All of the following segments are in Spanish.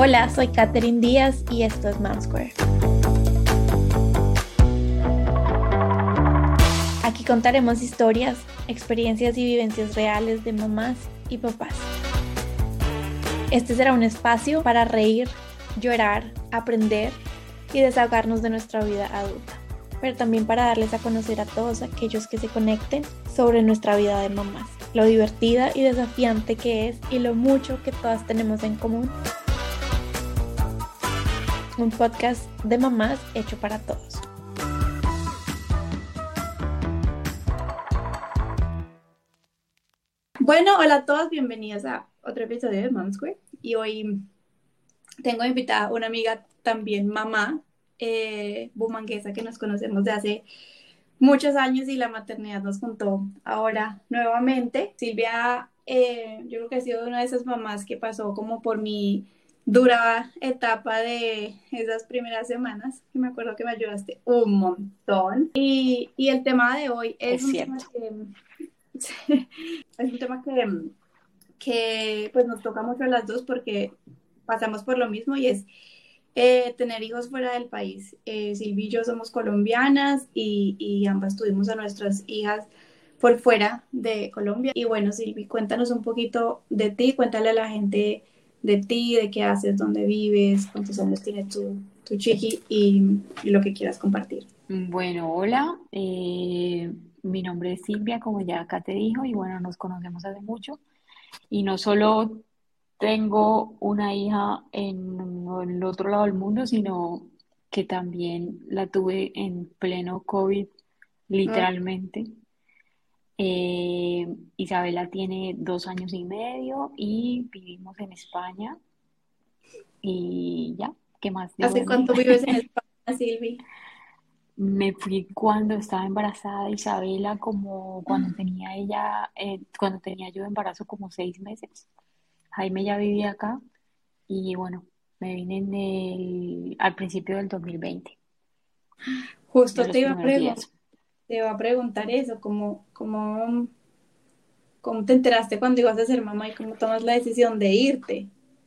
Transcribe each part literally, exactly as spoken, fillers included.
Hola, soy Katherine Díaz y esto es Mom Square. Aquí contaremos historias, experiencias y vivencias reales de mamás y papás. Este será un espacio para reír, llorar, aprender y desahogarnos de nuestra vida adulta, pero también para darles a conocer a todos aquellos que se conecten sobre nuestra vida de mamás, lo divertida y desafiante que es y lo mucho que todas tenemos en común. Un podcast de mamás hecho para todos. Bueno, hola a todos, bienvenidos a otro episodio de Mom Square. Y hoy tengo invitada a una amiga también mamá, eh, bumanguesa, que nos conocemos de hace muchos años y la maternidad nos juntó ahora nuevamente. Silvia, eh, yo creo que ha sido una de esas mamás que pasó como por mi dura etapa de esas primeras semanas, que me acuerdo que me ayudaste un montón. Y, y el tema de hoy es, es un cierto. tema que es un tema que, que pues nos toca mucho a las dos porque pasamos por lo mismo y es eh, tener hijos fuera del país. Eh, Silvi y yo somos colombianas y, y ambas tuvimos a nuestras hijas por fuera de Colombia. Y bueno, Silvi, cuéntanos un poquito de ti, cuéntale a la gente de ti, de qué haces, dónde vives, cuántos años tiene tu, tu chiqui y, y lo que quieras compartir. Bueno, hola, eh, mi nombre es Silvia, como ya acá te dijo, y bueno, nos conocemos hace mucho. Y no solo tengo una hija en el otro lado del mundo, sino que también la tuve en pleno COVID, Ah, literalmente. Eh, Isabela tiene dos años y medio y vivimos en España. Y ya, ¿qué más digo ¿hace de mí? cuánto vives en España, Silvi? Me fui cuando estaba embarazada de Isabela, como cuando tenía ella, eh, cuando tenía yo embarazo como seis meses. Jaime ya vivía acá y bueno, me vine en el, al principio del dos mil veinte, de Justo te los iba a primeros preguntar, días. te iba a preguntar eso, ¿cómo, cómo, cómo te enteraste cuando ibas a ser mamá y cómo tomas la decisión de irte?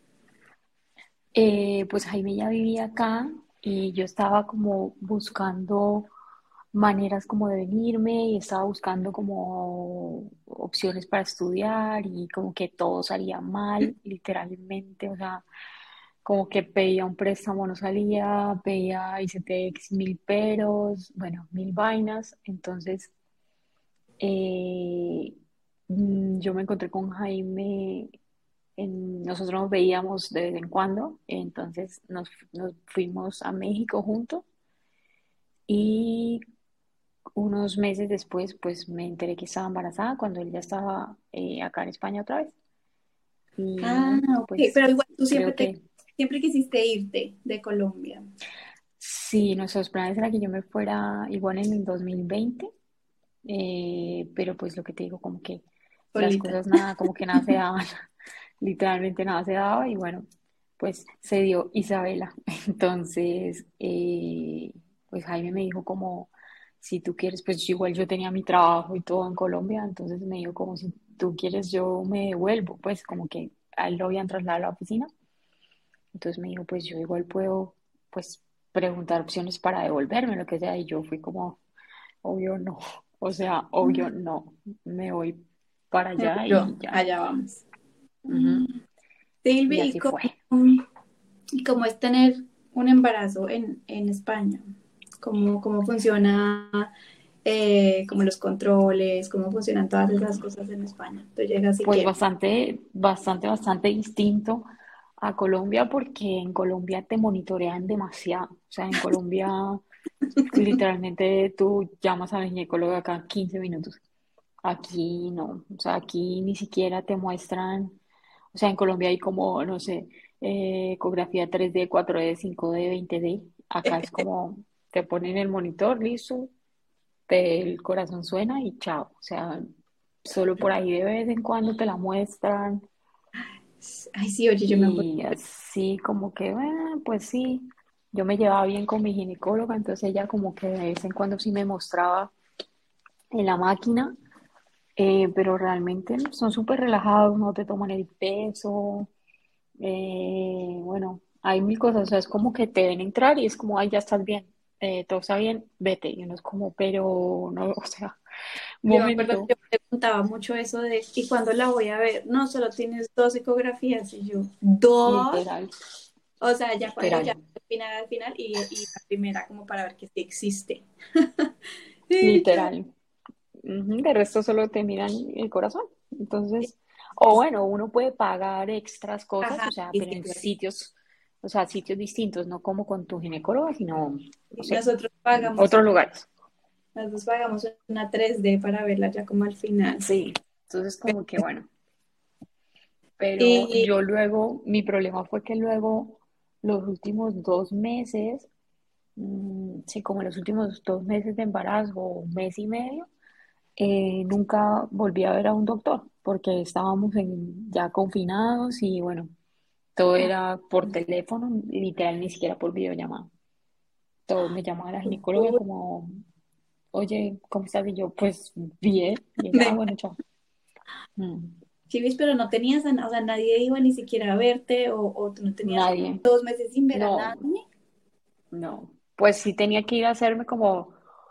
Eh, pues Jaime ya vivía acá y yo estaba como buscando maneras como de venirme y estaba buscando como opciones para estudiar y como que todo salía mal, literalmente, o sea, como que pedía un préstamo, no salía, pedía ICETEX mil peros, bueno, mil vainas. Entonces, eh, mm, yo me encontré con Jaime, en- nosotros nos veíamos de vez en cuando, entonces nos, nos fuimos a México juntos y unos meses después, pues me enteré que estaba embarazada cuando él ya estaba eh, acá en España otra vez. Y Ah, bueno, ok, pues pero igual tú siempre creo te, que siempre quisiste irte de Colombia. sí, nuestros planes era que yo me fuera igual en el dos mil veinte, eh, pero pues lo que te digo, como que las Solita. cosas nada, como que nada se daban, literalmente nada se daba y bueno, pues se dio Isabela. Entonces, eh, pues Jaime me dijo como, si tú quieres, pues igual yo tenía mi trabajo y todo en Colombia, entonces me dijo como, si tú quieres, yo me devuelvo, pues como que a él lo habían trasladado a la oficina. Entonces me dijo, pues yo igual puedo, pues, preguntar opciones para devolverme, lo que sea. Y yo fui como, obvio no, o sea, obvio no, me voy para allá Yo, y ya. allá vamos. Ujú. Silvi, Y ¿y así cómo, fue. y cómo es tener un embarazo en, en España? ¿Cómo, cómo funciona, eh, como los controles, cómo funcionan todas esas cosas en España? Tú llegas y Pues qué. bastante, bastante, bastante distinto a Colombia porque en Colombia te monitorean demasiado. O sea, en Colombia literalmente tú llamas a la ginecóloga cada quince minutos. Aquí no, o sea, aquí ni siquiera te muestran, o sea, en Colombia hay como, no sé, eh, ecografía tres D, cuatro D, cinco D, veinte D. Acá es como, te ponen el monitor, listo, te- el corazón suena y chao. O sea, solo por ahí de vez en cuando te la muestran Ay, sí, oye, yo me acuerdo. y así como que, bueno, pues sí, yo me llevaba bien con mi ginecóloga, entonces ella como que de vez en cuando sí me mostraba en la máquina. Eh, pero realmente son súper relajados, no te toman el peso, eh, bueno, hay mil cosas, o sea, es como que te ven entrar y es como, ay, ya estás bien, eh, todo está bien, vete. Y uno es como, pero no, o sea, un Yo me acuerdo momento, que yo preguntaba mucho eso de, ¿y cuándo la voy a ver? No, solo tienes dos ecografías y yo, ¿dos? literal, O sea, ya cuando literal, ya al final, al final, y, y la primera como para ver que sí existe. Sí, yo, literal. Ujú, de resto solo te miran el corazón. Entonces, o es- bueno, uno puede pagar extras cosas, ajá, o sea, sí, pero sí, en claro. sitios, o sea, sitios distintos, no como con tu ginecóloga, sino, no Sí, sé, nosotros pagamos, otros lugares. nosotros pagamos una tres D para verla ya como al final. Sí, entonces como que bueno, pero Y yo luego, mi problema fue que luego los últimos dos meses, mm, sí, como los últimos dos meses de embarazo, un mes y medio, eh, nunca volví a ver a un doctor porque estábamos en- ya confinados y bueno, todo ah, era por teléfono, literal, ni siquiera por videollamada. Todo me llamaba la ginecóloga uy, como, oye, ¿cómo estás? Y yo, pues bien, y ella, ah, de bueno, chao. Mm, chivis, pero no tenías, a na- o sea, nadie iba ni siquiera a verte o, o tú no tenías nadie, dos meses sin ver a no, nadie. no. Pues sí tenía que ir a hacerme como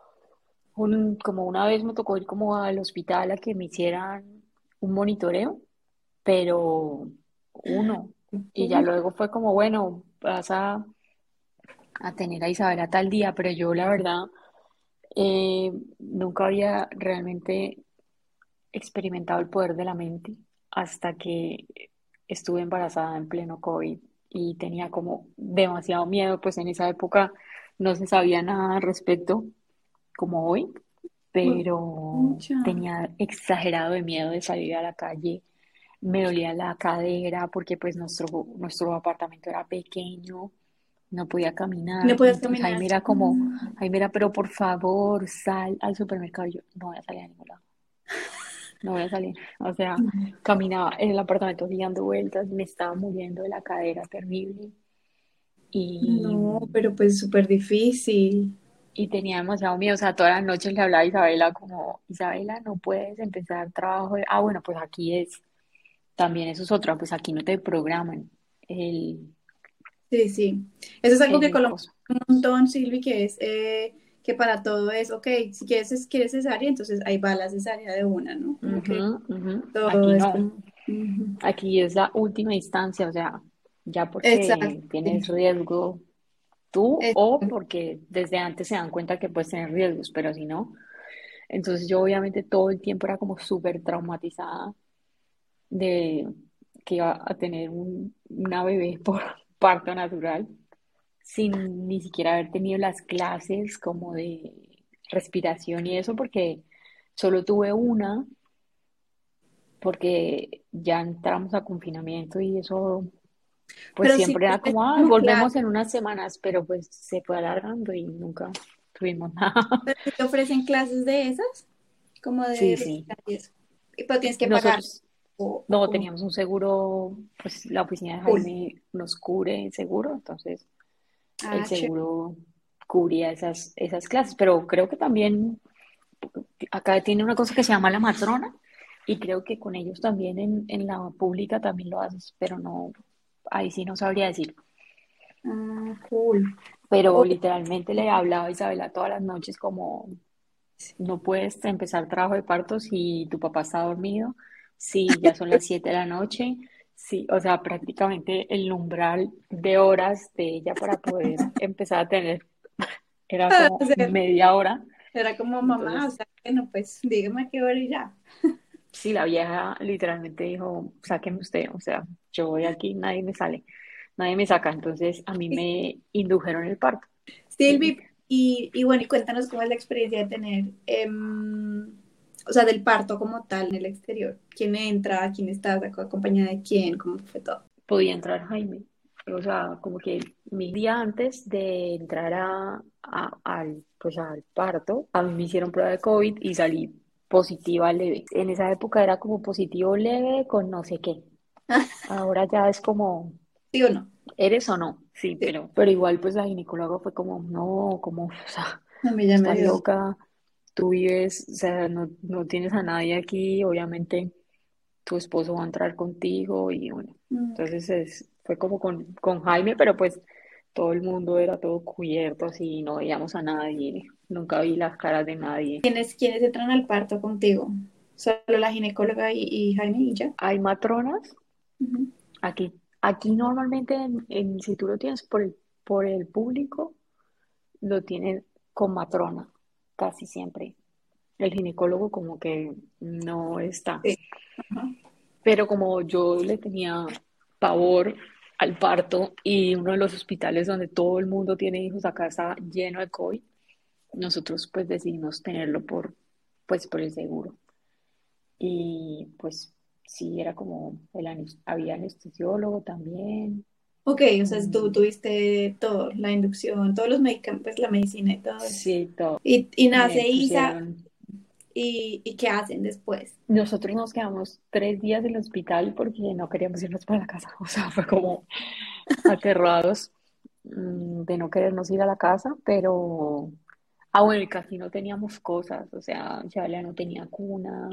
un, como una vez me tocó ir como al hospital a que me hicieran un monitoreo, pero uno. Y ya Uy, luego fue como, bueno, vas a, a tener a Isabela tal día, pero yo la verdad eh, nunca había realmente experimentado el poder de la mente hasta que estuve embarazada en pleno COVID y tenía como demasiado miedo, pues en esa época no se sabía nada al respecto como hoy, uy, pero pucha. tenía exagerado de miedo de salir a la calle. Me dolía la cadera porque pues nuestro, nuestro apartamento era pequeño, no podía No caminar. puedes Y caminar. Jaime era como, Mm. Jaime era, pero por favor, sal al supermercado. Y yo, no voy a salir a ningún lado, no voy a salir. O sea, caminaba en el apartamento así dando vueltas, me estaba muriendo de la cadera terrible. Y, No, pero pues súper difícil. y tenía demasiado miedo. O sea, todas las noches le hablaba a Isabela como, Isabela, no puedes empezar trabajo. Ah, bueno, pues aquí es, también eso es otra, pues aquí no te programan el, Sí, sí. Eso es algo que el Colombia coso. tiene un montón, Silvi, que es eh, que para todo es, ok, si quieres, es- quieres cesárea, entonces ahí va la cesárea de una, ¿no? Como que Ujú, ujú. todo Aquí es no, como... ujú. aquí es la última instancia, o sea, ya Exacto. porque Sí. tienes riesgo tú Es- o porque desde antes se dan cuenta que puedes tener riesgos, pero si no, entonces yo obviamente todo el tiempo era como súper traumatizada de que iba a tener un- una bebé por parto natural, sin ni siquiera haber tenido las clases como de respiración y eso, porque solo tuve una, porque ya entramos a confinamiento y eso, pues Pero sí siempre te era ofrecen como, ah, como volvemos clases, en unas semanas, pero pues se fue alargando y nunca tuvimos nada. pero sí te ofrecen clases de esas, como de Sí, sí. respirar y eso. Y pero tienes que pagar Nosotros o, o no como teníamos un seguro, pues la oficina de full. Jaime nos cubre el seguro, entonces el Ah, chévere. seguro cubría esas, esas clases, pero creo que también acá tiene una cosa que se llama la matrona y creo que con ellos también en, en la pública también lo haces, pero no, ahí sí no sabría decir. Ah, cool. Pero O- literalmente le hablaba a Isabela todas las noches como no puedes empezar trabajo de parto si tu papá está dormido, si ya son las siete de la noche, si, o sea, prácticamente el umbral de horas de ella para poder empezar a tener era o como sea, media hora. era como mamá, o Entonces, sea, bueno, pues dígame a qué hora y ya. sí, la vieja literalmente dijo, sáqueme usted, o sea, yo voy aquí, nadie me sale, nadie me saca. Entonces, a mí me indujeron el parto. Y Silvi, y, y bueno, y cuéntanos cómo es la experiencia de tener, em, o sea, del parto como tal en el exterior. ¿Quién entra? ¿Quién está ac- acompañada de quién? ¿Cómo fue todo? podía entrar Jaime. O sea, como que mi día antes de entrar a, a- al, pues al parto, a mí me hicieron prueba de COVID y salí positiva leve. En esa época era como positivo leve con no sé qué. Ahora ya es como, ¿Sí o no? ¿eres o no? Sí, Sí, pero, pero igual pues la ginecóloga fue como, no, como, o sea, a mí ya me estás dio. loca, tú vives, o sea, no, no tienes a nadie aquí, obviamente tu esposo va a entrar contigo y bueno, Mm, entonces es, Fue como con, con Jaime, pero pues todo el mundo era todo cubierto, así no veíamos a nadie, nunca vi las caras de nadie. ¿Quiénes, quiénes entran al parto contigo? Solo la ginecóloga y, y Jaime y ya. Hay matronas, Ujú. aquí, aquí normalmente en, en- si tú lo tienes por el, por el público, lo tienen con matrona, casi siempre. El ginecólogo como que no está. Sí. Ajá. Pero como yo le tenía pavor al parto y uno de los hospitales donde todo el mundo tiene hijos acá está lleno de COVID, nosotros pues decidimos tenerlo por, pues, por el seguro. Y pues sí, era como, el, anes- había anestesiólogo también. Ok, o sea, tú mm, tuviste todo, la inducción, todos los medicamentos, pues la medicina y todo eso. sí, todo. Y, y Me nace Isa, pusieron, y, ¿y qué hacen después? nosotros nos quedamos tres días en el hospital porque no queríamos irnos para la casa. O sea, fue como aterrados mm, de no querernos ir a la casa, pero, ah, bueno, y casi no teníamos cosas, o sea, ya no tenía cuna,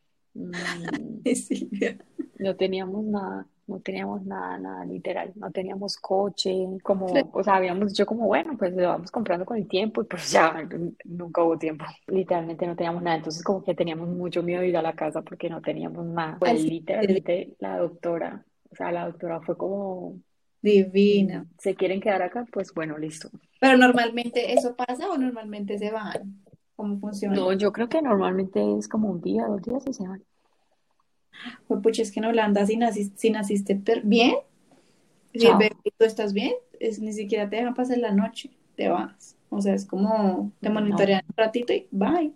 mm, Silvia. no teníamos nada, no teníamos nada, nada, literal, no teníamos coche, Claro, como, o sea, habíamos dicho como, bueno, pues lo vamos comprando con el tiempo y pues ya, n- nunca hubo tiempo, literalmente no teníamos nada, entonces como que teníamos mucho miedo de ir a la casa porque no teníamos nada, pues al siguiente día, literalmente la doctora, o sea, la doctora fue como, divina. mm, ¿se quieren quedar acá? Pues bueno, listo. Pero normalmente eso pasa o normalmente se van. ¿Cómo funciona? No, yo creo que normalmente es como un día, dos días y se van. Pues pucha, es que en Holanda si naciste, si naciste per- bien, si el bebé Chao. tú estás bien, es, ni siquiera te dejan pasar la noche, te vas. O sea, es como te No, monitorean un ratito y bye.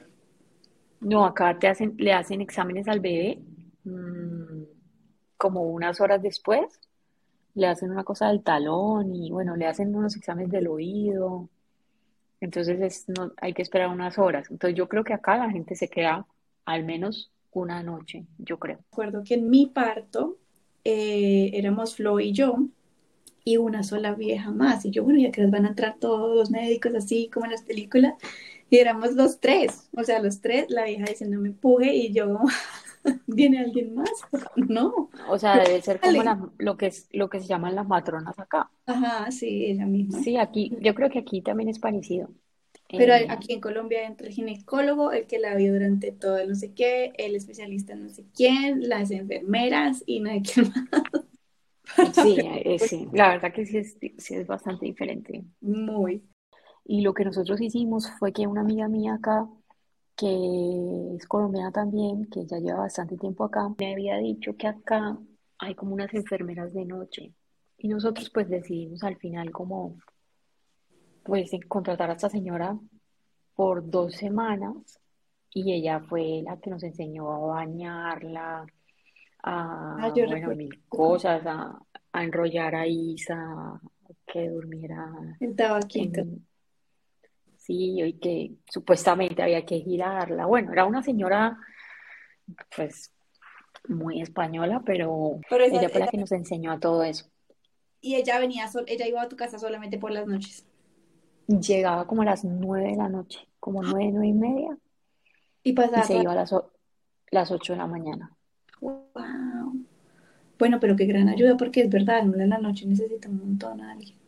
no, acá te hacen, le hacen exámenes al bebé, mm, como unas horas después, le hacen una cosa del talón y bueno, le hacen unos exámenes del oído. Entonces es, no, hay que esperar unas horas. Entonces yo creo que acá la gente se queda al menos una noche, yo creo. Recuerdo que en mi parto eh, éramos Flo y yo y una sola vieja más. Y yo, bueno, ya que nos van a entrar todos los médicos así como en las películas, y éramos los tres. O sea, los tres, la vieja diciendo me empuje y yo, ¿viene alguien más? No, O sea, debe ser como dale. las- lo que es, lo que se llaman las matronas acá. Ajá, sí, ella misma. Sí, aquí, yo creo que aquí también es parecido. Pero Eh, aquí en Colombia entra el ginecólogo, el que la vio durante todo el no sé qué, el especialista no sé quién, las enfermeras y no sé quién más. Para sí, ver, eh, pues, sí, la verdad que sí es, sí es bastante diferente. muy. Y lo que nosotros hicimos fue que una amiga mía acá, que es colombiana también, que ya lleva bastante tiempo acá, me había dicho que acá hay como unas enfermeras de noche. Y nosotros pues decidimos al final como pues en contratar a esta señora por dos semanas y ella fue la que nos enseñó a bañarla, Ah, a, yo bueno, recuerdo mil cosas, a, a enrollar a Isa, que durmiera el tabaquito. en, sí, y que supuestamente había que girarla. Bueno, era una señora, pues, muy española, pero Pero esa, ella fue la esa- que nos enseñó a todo eso. y ella venía, sol, ella iba a tu casa solamente por las noches. Llegaba como a las nueve de la noche, como nueve, nueve y media, Y y pasaba se toda. iba a las, o- las ocho de la mañana. Wow. Bueno, pero qué gran ayuda porque es verdad, uno en la noche necesita un montón a alguien.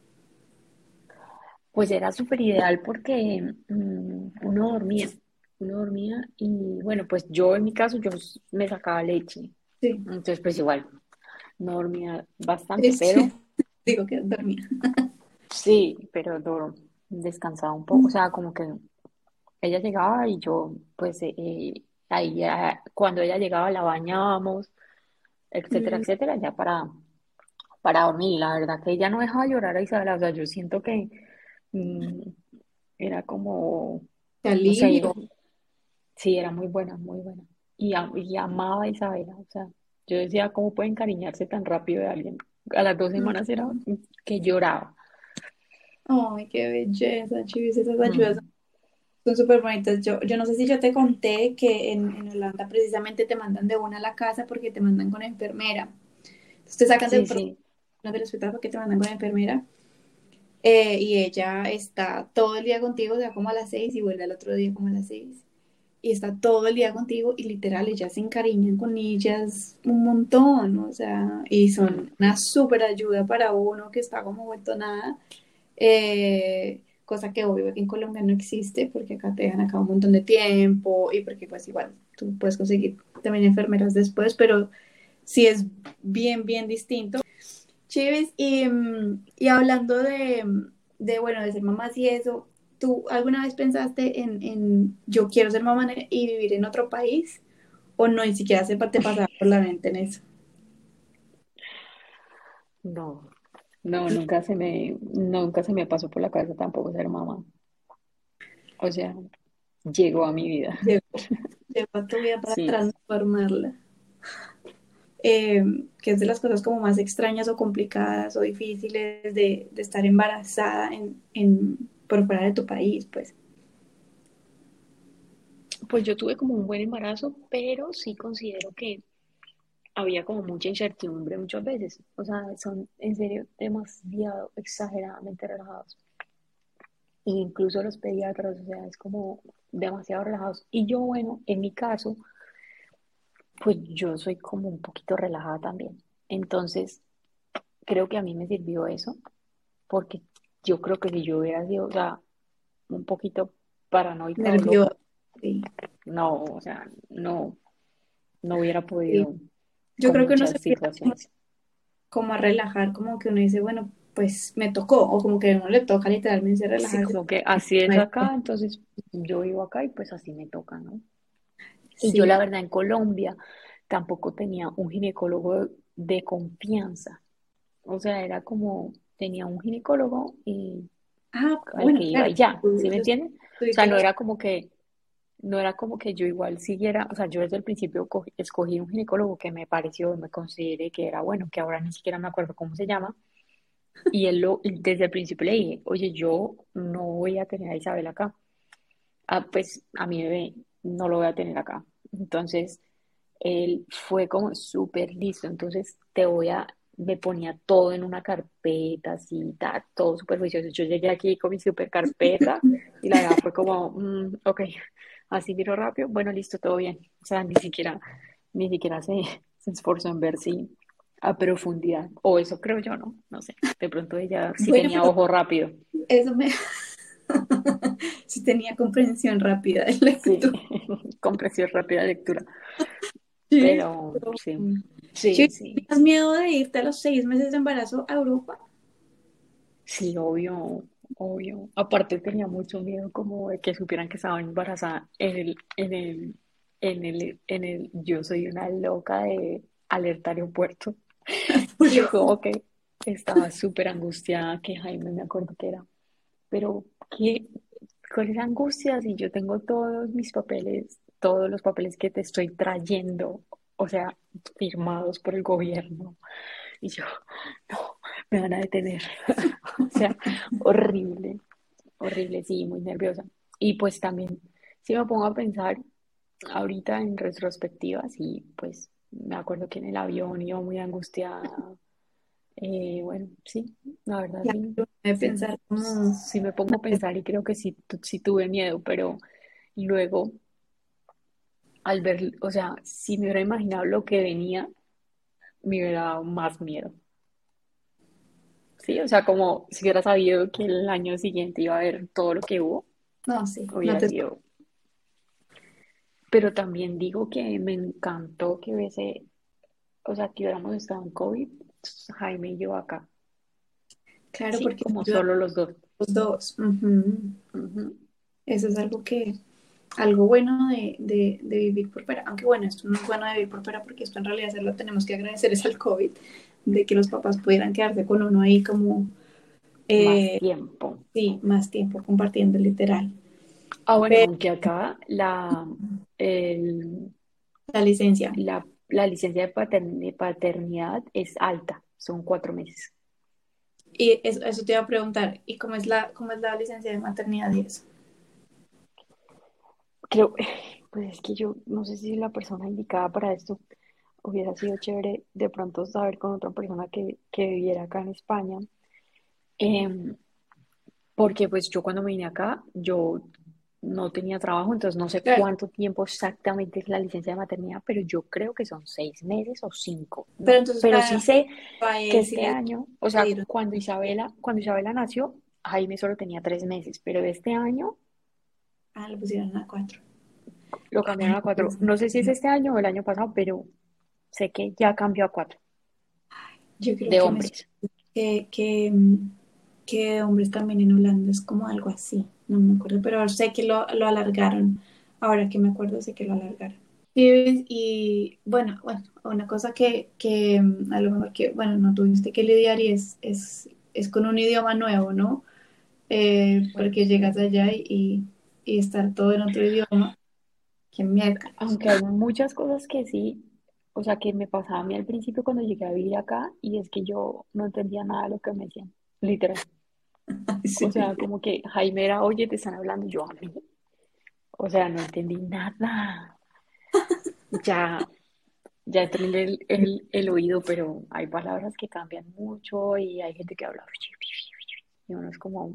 Pues era súper ideal porque mm, uno dormía, uno dormía y bueno, pues yo en mi caso yo s- me sacaba leche, Sí, entonces pues igual no dormía sí, bastante, sí. pero Digo que dormía. sí, pero dur- descansaba un poco, o sea, como que ella llegaba y yo pues eh, eh, ahí ya, cuando ella llegaba la bañábamos, etcétera, Mm, etcétera, ya para, para dormir. La verdad que ella no dejaba llorar a Isabela, o sea, yo siento que mm, era como, qué no sé, alivio. sí, era muy buena, muy buena. Y, am- y amaba a Isabela, o sea, yo decía, ¿cómo puede encariñarse tan rápido de alguien? A las dos semanas era Mm. que lloraba. Ay, qué belleza, Chivis, esas ayudas Mm. son súper bonitas. Yo, yo no sé si yo te conté que en, en Holanda precisamente te mandan de una a la casa porque te mandan con enfermera. Entonces te sacan de Sí, un sí. del hospital porque te mandan con enfermera. Eh, y ella está todo el día contigo, o sea, como a las seis y vuelve al otro día como a las seis. y está todo el día contigo y literal ellas se encariñan con ellas un montón, o sea, y Mm. son una súper ayuda para uno que está como vuelto nada, eh, cosa que obvio que en Colombia no existe porque acá te dejan acá un montón de tiempo y porque pues igual tú puedes conseguir también enfermeras después, pero sí es bien, bien distinto. Chivis, y, mm, y hablando de, de, bueno, de ser mamás y eso, ¿tú alguna vez pensaste en, en yo quiero ser mamá y vivir en otro país? ¿O no, ni siquiera se pa- te pasaba por la mente en eso? No, no, nunca se me, nunca se me pasó por la cabeza tampoco ser mamá. O sea, llegó a mi vida. Llegó, llegó a tu vida para Sí, transformarla. Eh, que es de las cosas como más extrañas o complicadas o difíciles de, de estar embarazada en, en, por fuera de tu país, pues. pues yo tuve como un buen embarazo, pero sí considero que había como mucha incertidumbre muchas veces. O sea, son en serio demasiado exageradamente relajados. E incluso los pediatras, o sea, es como demasiado relajados. Y yo, bueno, en mi caso, pues yo soy como un poquito relajada también. Entonces, creo que a mí me sirvió eso, porque yo creo que si yo hubiera sido, o sea, un poquito paranoica o Nerviosa. loca, Sí, no, o sea, no, no hubiera sí. podido Yo con creo que uno se muchas empieza como, situaciones. como a relajar, como que uno dice, bueno, pues me tocó, o como que a uno le toca literalmente Sí, relajarse. como que así es acá, entonces yo vivo acá y pues así me toca, ¿no? Y yo la Sí. verdad en Colombia tampoco tenía un ginecólogo de confianza. O sea, era como, tenía un ginecólogo y Ah, al que bueno, iba claro. y ya, ¿sí Tú, me tú entienden? O sea, tuviste no las... era como que, no era como que yo igual siguiera, o sea, yo desde el principio cogí- escogí un ginecólogo que me pareció, me consideré que era bueno, que ahora ni siquiera me acuerdo cómo se llama, y él lo, desde el principio le dije, oye, yo no voy a tener a Isabel acá. Ah, pues a mi bebé no lo voy a tener acá. Entonces, él fue como súper listo. Entonces, te voy a, me ponía todo en una carpeta, así, ta, todo súper juicioso. Yo llegué aquí con mi súper carpeta y la verdad fue como, mm, ok, así miro rápido, bueno, listo, todo bien. O sea, ni siquiera, ni siquiera se, se esforzó en ver si a profundidad, o eso creo yo, ¿no? No sé, de pronto ella sí Bueno, tenía pero ojo rápido. eso me... sí tenía comprensión rápida de Sí, lectura. comprensión rápida de lectura. Sí. Pero Pero, sí, mm, sí, sí, sí, ¿tienes sí. miedo de irte a los seis meses de embarazo a Europa? Sí, obvio, obvio. Aparte tenía mucho miedo como de que supieran que estaba embarazada en el, en el, en el, en el, yo soy una loca de alerta aeropuerto. Por Yo Dios. como que estaba súper angustiada, que Jaime me acuerdo que era, pero qué, con esa angustia si yo tengo todos mis papeles, todos los papeles que te estoy trayendo, o sea, firmados por el gobierno. Y yo, no, me van a detener. O sea, horrible, horrible, sí, muy nerviosa. Y pues también, si me pongo a pensar, ahorita en retrospectiva, sí, pues me acuerdo que en el avión iba muy angustiada. Eh, bueno, sí, la verdad, sí, Claro, de sí, pensar como, sí me pongo a pensar y creo que sí, tu- sí tuve miedo, pero luego al ver, o sea, si me hubiera imaginado lo que venía, me hubiera dado más miedo. Sí, o sea, como si hubiera sabido que el año siguiente iba a haber todo lo que hubo, no, sí, no hubiera te... sido. Pero también digo que me encantó que hubiese, o sea, que hubiéramos estado en COVID, Jaime y yo acá. Claro, Sí, porque como ayudan solo los dos. los dos. Ujú. Ujú. Eso es algo que, algo bueno de, de, de vivir por fuera. Aunque bueno, esto no es bueno de vivir por fuera porque esto en realidad se lo tenemos que agradecer es al COVID, de que los papás pudieran quedarse con uno ahí como, Más eh, tiempo. sí, más tiempo compartiendo literal. Ah, bueno, Pero aunque acá la, el- la licencia. la, la licencia de patern- de paternidad es alta, son cuatro meses. Y eso, eso te iba a preguntar, ¿y cómo es la, cómo es la licencia de maternidad y eso? Creo, pues es que yo no sé si la persona indicada para esto hubiera sido chévere de pronto saber con otra persona que, que viviera acá en España. Em, Porque pues yo cuando me vine acá, yo no tenía trabajo, entonces no sé Claro, cuánto tiempo exactamente es la licencia de maternidad, pero yo creo que son seis meses o cinco, pero no. entonces Pero sí a, sé a que él sí este le año, o sea, dieron, cuando Isabela, cuando Isabela nació, Jaime solo tenía tres meses, pero este año ah, le pusieron a cuatro. lo Ay, cambiaron a cuatro. pues, No sé si es este año o el año pasado, pero sé que ya cambió a cuatro yo creo de que me hombres. que, que, mm, que hombres también en Holanda es como algo así, no me acuerdo, pero sé que lo, lo alargaron. Ahora que me acuerdo, sé que lo alargaron. Y, y, bueno, bueno, una cosa que, que mm, a lo mejor que, bueno, no tuviste que lidiar y es, es, es con un idioma nuevo, ¿no? Eh, porque llegas allá y, y, y estar todo en otro idioma, qué miércoles. Aunque hay muchas cosas que sí, o sea, que me pasaba a mí al principio cuando llegué a vivir acá, y es que yo no entendía nada de lo que me decían, literal. O Sí. sea, como que Jaime era, oye, te están hablando, yo a mí. O sea, no entendí nada. Ya, ya entrené el, el, el oído, pero hay palabras que cambian mucho y hay gente que habla. Y uno es como,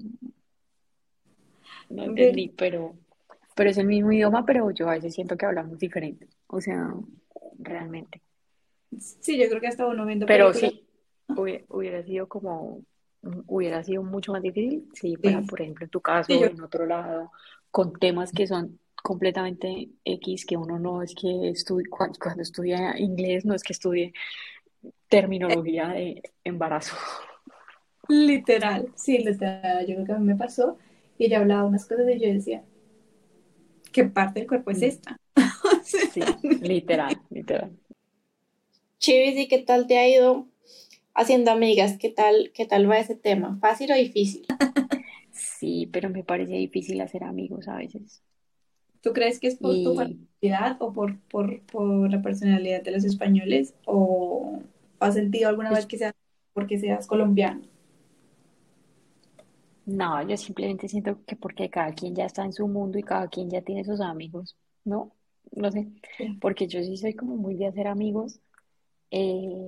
no Ver- entendí, pero, pero es el mismo idioma, pero yo a veces siento que hablamos diferente. O sea, realmente. Sí, yo creo que hasta uno viendo Pero películas. sí, hubie- hubiera sido como, hubiera sido mucho más difícil si fuera, Sí, por ejemplo, en tu sí, caso, yo en otro lado, con temas que son completamente X, que uno no es que estudie, cuando, cuando estudia inglés, no es que estudie terminología de embarazo. literal, sí, literal, yo creo que a mí me pasó y ella hablaba unas cosas y yo decía, ¿qué parte del cuerpo es Mm, esta? O sea, sí, literal, literal. Chivis, ¿y qué tal te ha ido haciendo amigas? ¿Qué tal, qué tal va ese tema? ¿Fácil o difícil? Sí, pero me parece difícil hacer amigos a veces. ¿Tú crees que es por tu Y personalidad o por, por, por la personalidad de los españoles? ¿O has sentido alguna vez pues que sea porque seas colombiano? no, yo simplemente siento que porque cada quien ya está en su mundo y cada quien ya tiene sus amigos, ¿no? No sé, Sí. porque yo sí soy como muy de hacer amigos, eh,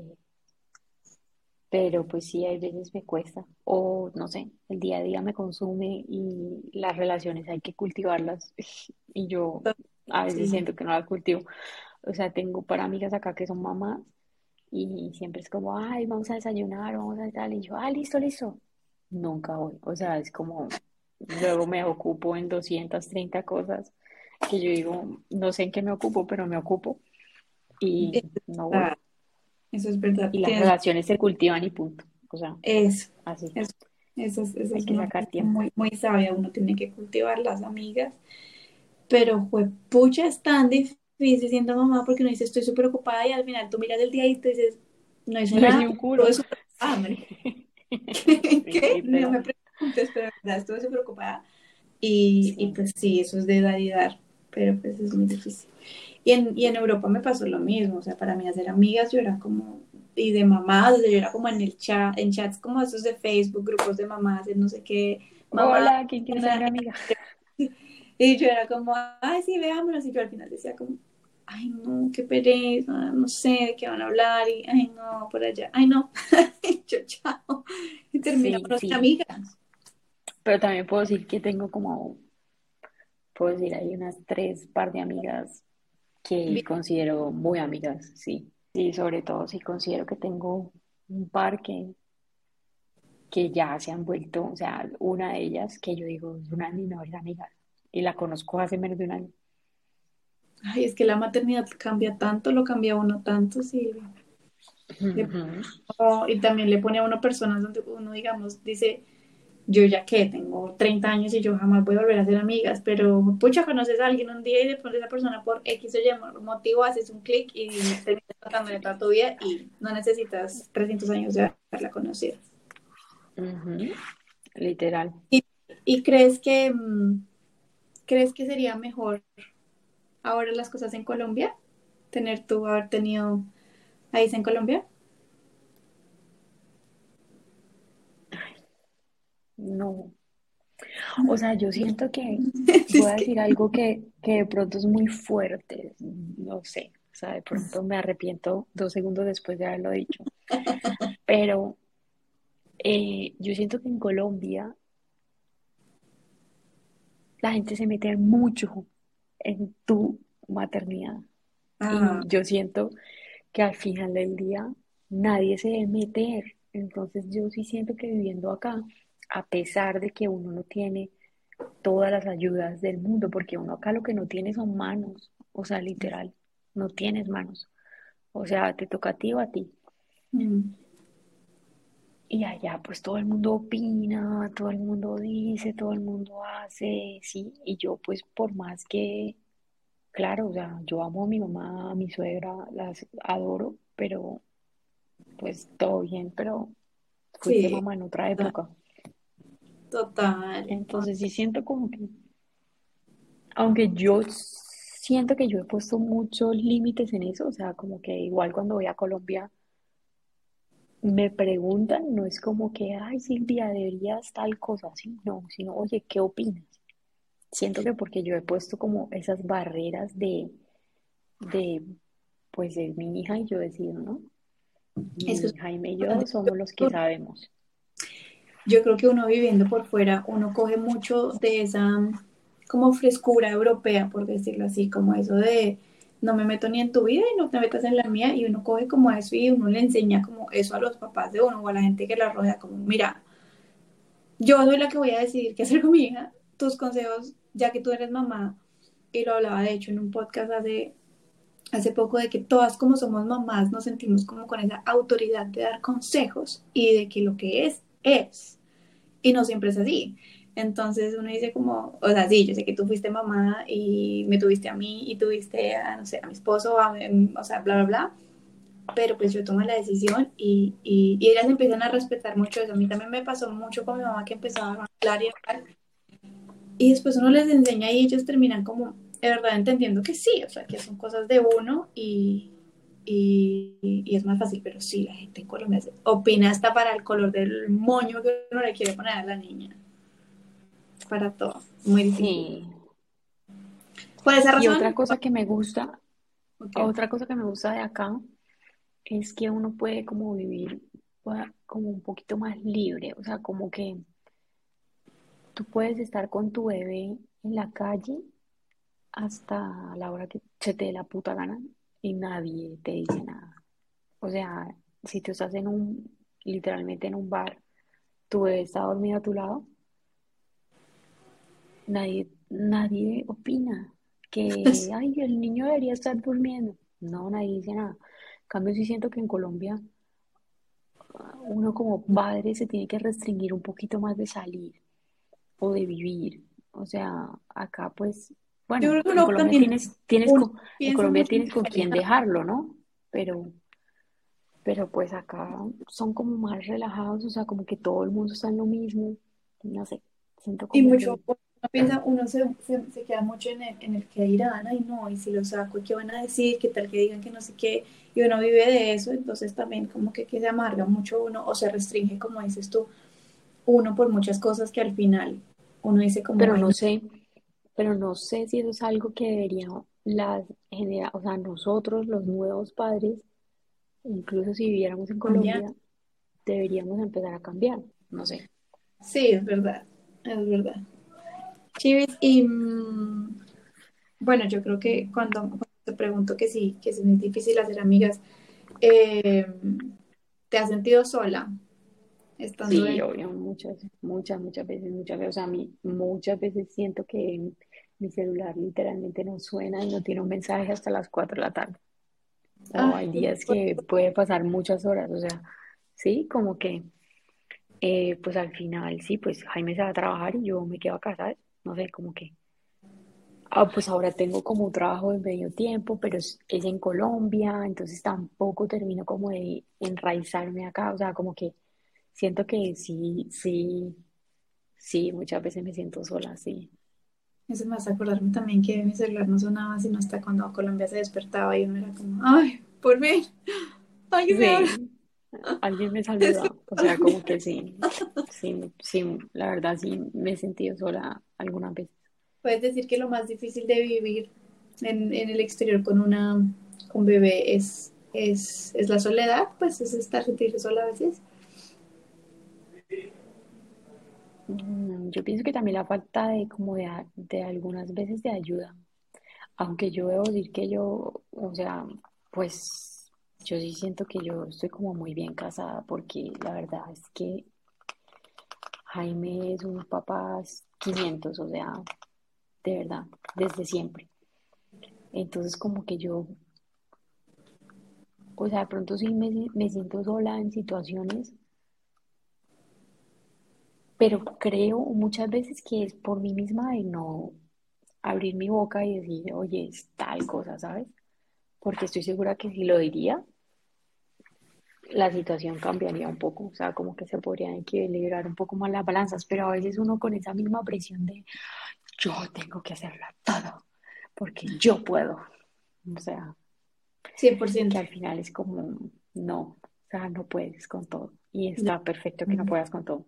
pero pues sí, hay veces me cuesta, o no sé, el día a día me consume y las relaciones hay que cultivarlas y yo a veces Sí. siento que no las cultivo. O sea, tengo para amigas acá que son mamás y siempre es como, ay, vamos a desayunar, vamos a tal, y yo, ah, listo, listo. Nunca voy. O sea, es como, luego me ocupo en doscientas treinta cosas que yo digo, no sé en qué me ocupo, pero me ocupo y Eso es no voy. verdad. Eso es verdad. Y las Tienes relaciones se cultivan y punto. O sea, eso. así, Eso, eso es, eso hay es que una sacar cosa tiempo. muy, muy sabia. Uno tiene que cultivar las amigas. Pero, pucha, es tan difícil siendo mamá porque uno dice, estoy súper ocupada y al final tú miras el día y tú dices, no hice No es nada, ni un estuve culo. súper ocupada, marica. Sí, ¿Qué? No literal. me preguntes, pero de verdad estuve súper ocupada. Y, y Sí. pues sí, eso es de dar y dar, pero pues es muy difícil. Y en, y en Europa me pasó lo mismo, o sea, para mí hacer amigas yo era como, y de mamás, o sea, yo era como en el chat, en chats como esos de Facebook, grupos de mamás, de no sé qué, mamá, Hola, ¿quién quiere ser mi amiga? y yo era como, ay, sí, veámonos, y yo al final decía como, ay, no, qué pereza, no sé de qué van a hablar, y ay, no, por allá, ay, no, y yo, chao, y Sí, terminamos de sí. amigas. Pero también puedo decir que tengo como, puedo decir, hay unas tres par de amigas que Bien, considero muy amigas, sí. Y sobre todo si considero que tengo un par que, que ya se han vuelto, o sea, una de ellas que yo digo es una de mis mejores amigas y la conozco hace menos de un año. ay, es que la maternidad cambia tanto, lo cambia uno tanto, sí. Le- Ujú. o- y también le pone a uno personas donde uno, digamos, dice, yo ya que tengo treinta años y yo jamás voy a volver a ser amigas, pero pucha, conoces a alguien un día y de pronto esa persona por X o Y motivo haces un clic y terminas tratando de toda tu vida y no necesitas trescientos años de haberla conocido. Ujú, literal. ¿Y, y crees que, mm, crees que sería mejor ahora las cosas en Colombia? Tener tú, haber tenido país en Colombia. No. O sea, yo siento que voy Es a que, decir algo que, que de pronto es muy fuerte, no sé. O sea, de pronto me arrepiento dos segundos después de haberlo dicho. Pero eh, yo siento que en Colombia la gente se mete mucho en tu maternidad. Ah, Y yo siento que al final del día nadie se debe meter. Entonces yo sí siento que viviendo acá, a pesar de que uno no tiene todas las ayudas del mundo, porque uno acá lo que no tiene son manos, o sea, literal, no tienes manos. O sea, te toca a ti o a ti. mm, Y allá pues todo el mundo opina, todo el mundo dice, todo el mundo hace, sí. Y yo pues por más que, claro, o sea, yo amo a mi mamá, a mi suegra, las adoro, pero pues todo bien, pero fuiste sí, mamá en otra total, época. total. Entonces sí siento como que, aunque yo siento que yo he puesto muchos límites en eso, o sea, como que igual cuando voy a Colombia me preguntan, no es como que, ay, Silvia, deberías tal cosa, sí, no, sino, oye, ¿qué opinas? Siento que porque yo he puesto como esas barreras de, de, pues es mi hija y yo decido, ¿no? Eso Mi es Jaime y yo importante. somos los que sabemos. Yo creo que uno viviendo por fuera, uno coge mucho de esa como frescura europea, por decirlo así, como eso de no me meto ni en tu vida y no te metas en la mía, y uno coge como eso y uno le enseña como eso a los papás de uno o a la gente que la rodea, como mira, yo soy la que voy a decidir qué hacer con mi hija, tus consejos, ya que tú eres mamá, y lo hablaba de hecho en un podcast hace, hace poco, de que todas como somos mamás nos sentimos como con esa autoridad de dar consejos y de que lo que es, es. Y no siempre es así. Entonces uno dice como, o sea, sí, yo sé que tú fuiste mamá y me tuviste a mí y tuviste a, no sé, a mi esposo, a mi- o sea, bla, bla, bla, pero pues yo tomo la decisión y, y, y ellas empiezan a respetar mucho eso. A mí también me pasó mucho con mi mamá, que empezaba a hablar y hablar, y después uno les enseña y ellos terminan como, de verdad, entendiendo que sí, o sea, que son cosas de uno y, y, y es más fácil, pero sí, la gente en Colombia se- opina hasta para el color del moño que uno le quiere poner a la niña, para todo, muy difícil. Sí. Por esa Y otra razón, cosa que me gusta, ok, otra cosa que me gusta de acá es que uno puede como vivir pues, como un poquito más libre, o sea, como que tú puedes estar con tu bebé en la calle hasta la hora que se te dé la puta gana y nadie te dice nada. O sea, si tú estás en un, literalmente en un bar, tu bebé está dormido a tu lado, nadie, nadie opina que, ay, el niño debería estar durmiendo. No, nadie dice nada. En cambio, sí siento que en Colombia uno como padre se tiene que restringir un poquito más de salir o de vivir. O sea, acá pues, yo bueno, creo que en uno Colombia también, tienes, tienes uno con, en piensa Colombia mucho en tienes su con quién pareja dejarlo, ¿no? Pero, pero pues acá son como más relajados, o sea, como que todo el mundo está en lo mismo. No sé, siento y como mucho, que uno piensa, uno se, se, se queda mucho en el, en el que dirán, ay no, y si lo saco, ¿qué van a decir? ¿Qué tal que digan que no sé qué? Y uno vive de eso, entonces también como que, que se amarga mucho uno o se restringe, como dices tú, uno por muchas cosas que al final uno dice como, pero ay no no, sé, pero no sé si eso es algo que debería las genera, o sea, nosotros los nuevos padres, incluso si viviéramos en cambiar. Colombia, deberíamos empezar a cambiar. No sé. Sí, es verdad, es verdad. Chivis, y mm, bueno, yo creo que cuando, cuando te pregunto que sí, que sí es difícil hacer amigas, eh, ¿te has sentido sola estando Sí, en... obvio, muchas, muchas, muchas veces, muchas veces, o sea, a mí muchas veces siento que mi celular literalmente no suena y no tiene un mensaje hasta las cuatro de la tarde. O Ay, hay días que puede pasar muchas horas, o sea, sí, como que, eh, pues al final, sí, pues Jaime se va a trabajar y yo me quedo acá, ¿sabes? No sé, como que, ah, pues ahora tengo como un trabajo de medio tiempo, pero es, es en Colombia, entonces tampoco termino como de enraizarme acá, o sea, como que siento que sí, sí. Sí, muchas veces me siento sola, sí. eso me hace acordarme también que mi celular no sonaba sino hasta cuando Colombia se despertaba y uno era como, ay, por fin, alguien me habla. Sí, alguien me Estoy saluda, o en sea, Colombia. como que sí, sí, sí, la verdad sí me he sentido sola algunas veces. Puedes decir que lo más difícil de vivir en, en el exterior con una con bebé es, es, es la soledad, pues es estar sentirse sola a veces. Mm, Yo pienso que también la falta de como de, a- de algunas veces de ayuda, aunque yo debo decir que yo, o sea, pues yo sí siento que yo estoy como muy bien casada porque la verdad es que Jaime es un papá quinientos, o sea, de verdad, desde siempre. Entonces como que yo, o sea, de pronto sí me, me siento sola en situaciones, pero creo muchas veces que es por mí misma de no abrir mi boca y decir, oye, es tal cosa, ¿sabes? Porque estoy segura que si lo diría, la situación cambiaría un poco, o sea, como que se podrían equilibrar un poco más las balanzas, pero a veces uno con esa misma presión de yo tengo que hacerlo todo, porque yo puedo, o sea, cien por que ciento. al final es como, no, o sea, no puedes con todo, y está perfecto que no puedas con todo,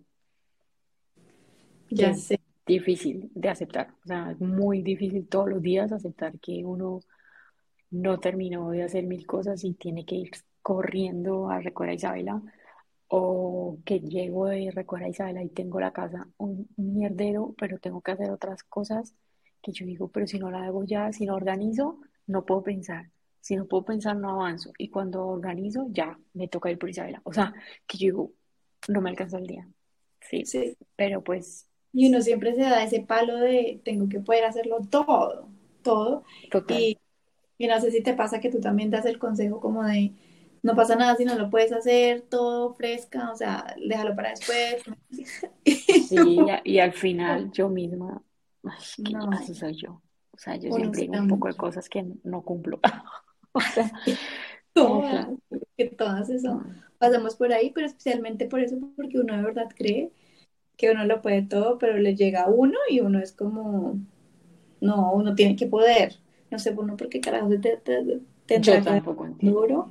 que Ya es sé. difícil de aceptar, o sea, es muy difícil todos los días aceptar que uno no terminó de hacer mil cosas y tiene que ir corriendo a recoger a Isabela, o que llego de recoger a Isabela y tengo la casa un, un mierdero, pero tengo que hacer otras cosas que yo digo, pero si no la hago ya, si no organizo, no puedo pensar. Si no puedo pensar, no avanzo. Y cuando organizo, ya me toca ir por Isabela. O sea, que yo digo, no me alcanza el día. Sí, Sí. pero pues, Y uno siempre se da ese palo de tengo que poder hacerlo todo, todo. total. Y, y no sé si te pasa que tú también das el consejo como de no pasa nada si no lo puedes hacer todo fresca, o sea, déjalo para después. Y Sí, y, no, a- y al final yo misma, ay, que no, así soy yo. O sea, yo uno siempre se digo da un poco de mucho. cosas que no cumplo. O sea, como Todas, que, que todas eso mm, pasamos por ahí, pero especialmente por eso, porque uno de verdad cree que uno lo puede todo, pero le llega a uno y uno es como, no, uno tiene que poder. No sé, uno por qué carajo te, te- te- yo tendrá que dar tampoco entiendo. duro,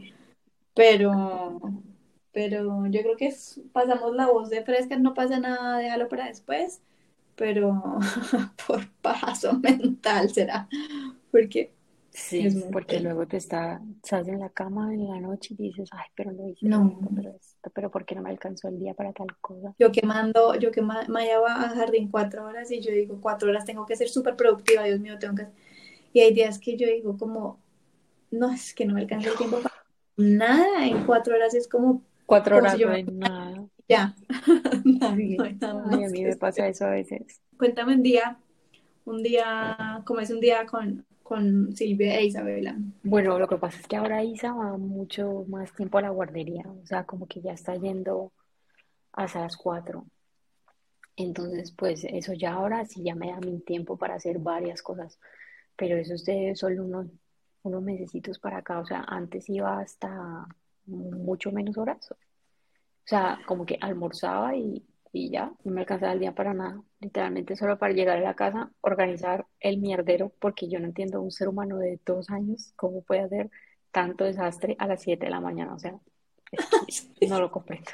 pero, pero yo creo que es- pasamos la voz de fresca, no pasa nada, déjalo para después, pero por paso mental será, porque es Sí, porque mucho. luego te está, estás en la cama en la noche y dices, ay, pero no hice No. esto, pero esto, pero ¿por qué no me alcanzó el día para tal cosa? Yo que mando, yo que ma- Maya va a jardín cuatro horas y yo digo, cuatro horas tengo que ser súper productiva, Dios mío, tengo que... Y hay días que yo digo como, no, es que no me alcanza el tiempo para nada, en cuatro horas es como, Cuatro como si horas yo no me... hay nada. Ya, no, no Sí, hay nada ay, a más mí que me hacer. pasa eso a veces. Cuéntame un día, un día, como es un día con, con Silvia e Isabela. Bueno, lo que pasa es que ahora Isa va mucho más tiempo a la guardería, o sea, como que ya está yendo hasta las cuatro. Entonces, pues eso ya ahora sí ya me da mi tiempo para hacer varias cosas, pero eso es de solo unos, unos mesecitos para acá, o sea, antes iba hasta mucho menos horas, o sea, como que almorzaba y, y ya, no me alcanzaba el día para nada, literalmente solo para llegar a la casa, organizar el mierdero, porque yo no entiendo un ser humano de dos años cómo puede hacer tanto desastre a las siete de la mañana, o sea, es que no lo comprendo.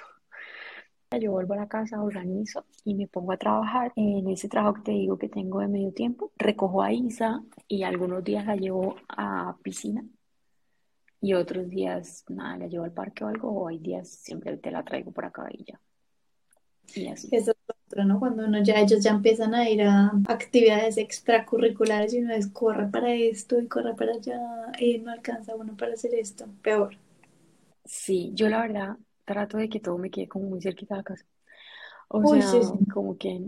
Yo vuelvo a la casa, organizo y me pongo a trabajar en ese trabajo que te digo que tengo de medio tiempo. Recojo a Isa y algunos días la llevo a piscina y otros días, nada, la llevo al parque o algo, o hay días siempre te la traigo por acá y ya. Y así. Eso es lo otro, ¿no? Cuando uno ya, ellos ya empiezan a ir a actividades extracurriculares y uno es corre para esto y corre para allá y no alcanza uno para hacer esto. Peor. Sí, yo la verdad trato de que todo me quede como muy cerquita de la casa. O Uy, sea, sí, sí. como que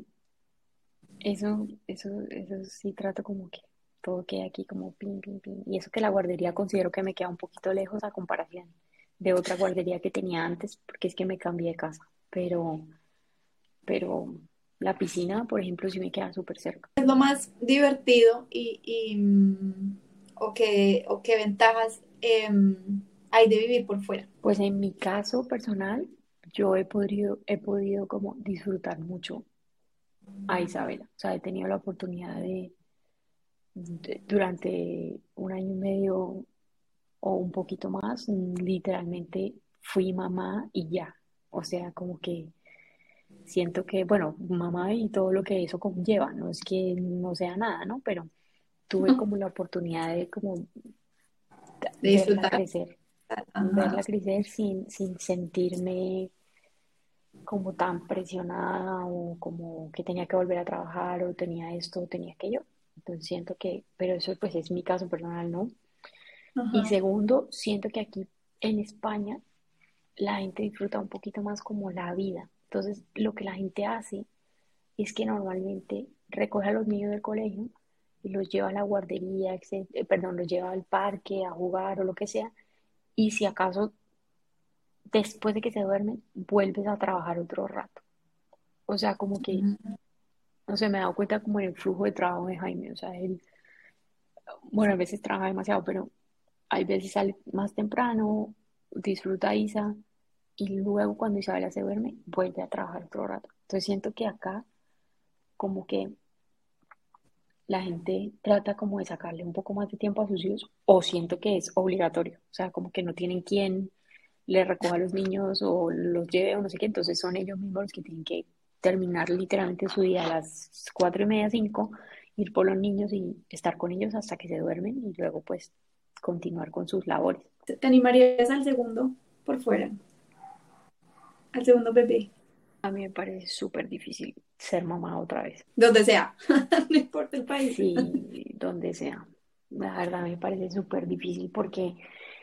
eso, eso, eso sí trato como que todo quede aquí como pin, pin, pin. Y eso que la guardería considero que me queda un poquito lejos a comparación de otra guardería que tenía antes, porque es que me cambié de casa. Pero, pero la piscina, por ejemplo, sí me queda súper cerca. Es lo más divertido y, y, mm, o qué, o qué ventajas em, hay de vivir por fuera. Pues en mi caso personal, yo he podido, he podido como disfrutar mucho a Isabela. O sea, he tenido la oportunidad de, de- durante un año y medio o un poquito más, mm, literalmente fui mamá y ya. O sea, como que siento que, bueno, mamá y todo lo que eso conlleva, no es que no sea nada, ¿no? Pero tuve como la oportunidad de como De verla disfrutar. crecer, Ajá. verla crecer sin, sin sentirme, como tan presionada o como que tenía que volver a trabajar o tenía esto o tenía aquello. Entonces siento que, pero eso pues es mi caso personal, ¿no? Y Ajá. segundo, siento que aquí en España la gente disfruta un poquito más como la vida. Entonces lo que la gente hace es que normalmente recoge a los niños del colegio y los lleva a la guardería, etcétera, eh, perdón, los lleva al parque a jugar o lo que sea. Y si acaso después de que se duermen, vuelves a trabajar otro rato. O sea, como que no sé, me he dado cuenta como en el flujo de trabajo de Jaime, o sea, él, bueno, a veces trabaja demasiado, pero hay veces sale más temprano, disfruta a Isa, y luego cuando Isabela se duerme, vuelve a trabajar otro rato. Entonces siento que acá como que la gente trata como de sacarle un poco más de tiempo a sus hijos, o siento que es obligatorio, o sea, como que no tienen quien le recoja a los niños o los lleve o no sé qué, entonces son ellos mismos los que tienen que terminar literalmente su día a las cuatro y media, cinco, ir por los niños y estar con ellos hasta que se duermen y luego pues continuar con sus labores. ¿Te, te animarías al segundo por fuera? Al segundo bebé, A mí me parece súper difícil ser mamá otra vez. donde sea, no importa el país. Sí, donde sea. La verdad me parece súper difícil porque,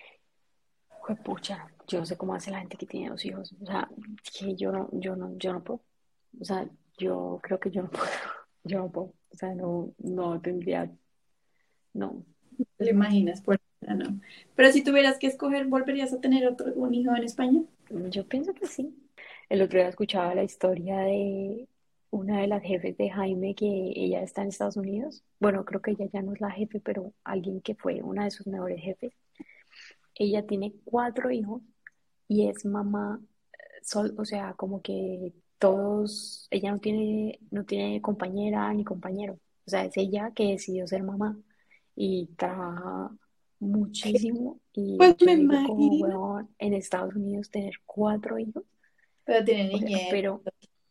pucha, yo no sé cómo hace la gente que tiene dos hijos. O sea, que yo no, yo no, yo no puedo. O sea, yo creo que yo no puedo. Yo no puedo. O sea, no, no tendría, no. Te lo imaginas, por fuera, no. Pero si tuvieras que escoger, ¿volverías a tener otro, un hijo en España? Yo pienso que sí. El otro día escuchaba la historia de una de las jefes de Jaime que ella está en Estados Unidos. Bueno, creo que ella ya no es la jefe, pero alguien que fue una de sus mejores jefes. Ella tiene cuatro hijos y es mamá, sol- o sea, como que todos, ella no tiene, no tiene compañera ni compañero. O sea, es ella que decidió ser mamá y trabaja muchísimo. Y Pues yo me digo, como, imagino. huevón, en Estados Unidos tener cuatro hijos, Pero tiene o sea, niñez, pero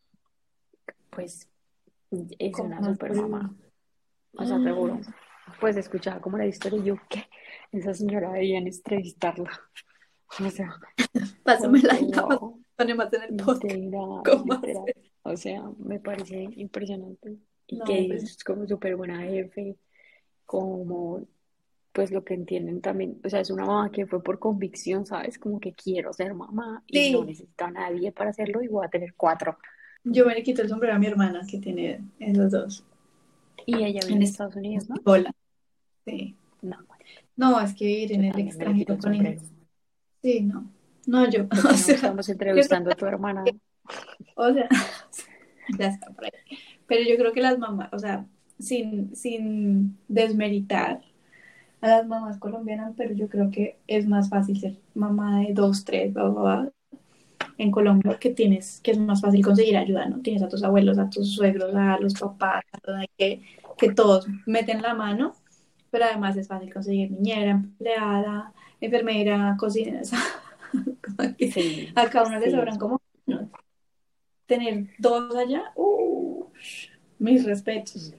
pues es ¿cómo una super así? mamá. O sea, te Ah, juro, pues escuchaba como la historia y yo, ¿qué? Esa señora deberían entrevistarla. O sea, pásame la y la pas- wow. ponemos en el podcast. Literal, ¿Cómo literal. hacer? O sea, me parece impresionante. Y No, que pues es como súper buena jefe, como pues lo que entienden también. O sea, es una mamá que fue por convicción, ¿sabes? Como que quiero ser mamá y no sí, necesito a nadie para hacerlo y voy a tener cuatro. yo me le quito el sombrero a mi hermana que tiene esos dos. Y ella vive En en este Estados Unidos, ¿no? sola. Sí. No, marica, No, es que vivir en yo el también me le quito extranjero el con hijos. sombrero. Sí, no. No, yo, Qué o pena, sea, estamos yo creo entrevistando a tu hermana. o sea, ya está por ahí. Pero yo creo que las mamás, o sea, sin, sin desmeritar a las mamás colombianas, pero yo creo que es más fácil ser mamá de dos, tres, bla, bla, bla, en Colombia, que tienes, que es más fácil conseguir ayuda, ¿no? Tienes a tus abuelos, a tus suegros, a los papás, a todo, que, que todos meten la mano, pero además es fácil conseguir niñera, empleada, enfermera, cocinera, o sea, como que Sí, a cada uno le sí, sobran eso. como, ¿no? Tener dos allá, uh, mis respetos,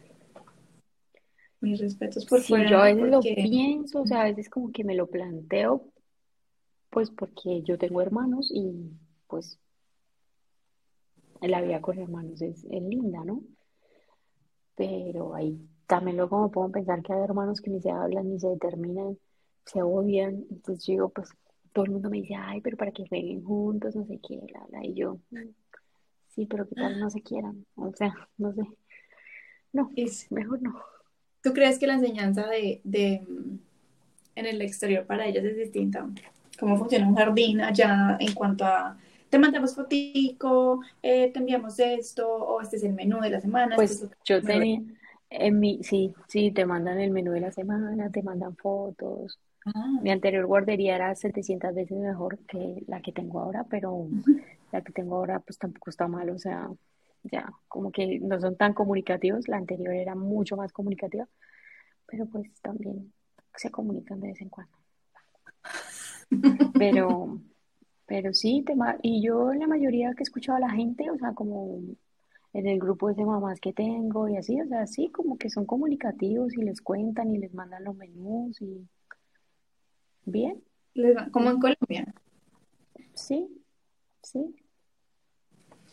mis respetos por Sí, yo fuera, a veces lo porque pienso, o sea, a veces como que me lo planteo, pues porque yo tengo hermanos y pues la vida con hermanos es, es linda, ¿no? Pero ahí también luego me puedo pensar que hay hermanos que ni se hablan, ni se determinan, se odian. Entonces yo digo, pues todo el mundo me dice, ay, pero para que jueguen juntos, no sé qué, la, la. Y yo, "Mm, sí, pero qué tal no se quieran, o sea, no sé, no, es, mejor no. ¿tú crees que la enseñanza de, de en el exterior para ellos es distinta? ¿Cómo funciona un jardín allá en cuanto a te mandamos fotico, eh, te enviamos esto, o este es el menú de la semana, esto es Pues lo que yo comer hoy? tenía, en mi, sí, sí, te mandan el menú de la semana, te mandan fotos. Ah, Mi anterior guardería era setecientas veces mejor que la que tengo ahora, pero la que tengo ahora pues tampoco está mal, o sea, ya, como que no son tan comunicativos, la anterior era mucho más comunicativa, pero pues también se comunican de vez en cuando. Pero, pero sí, te ma- y yo la mayoría que he escuchado a la gente, o sea, como en el grupo de mamás que tengo y así, o sea, sí, como que son comunicativos y les cuentan y les mandan los menús y bien, les va- como en Colombia. sí, sí.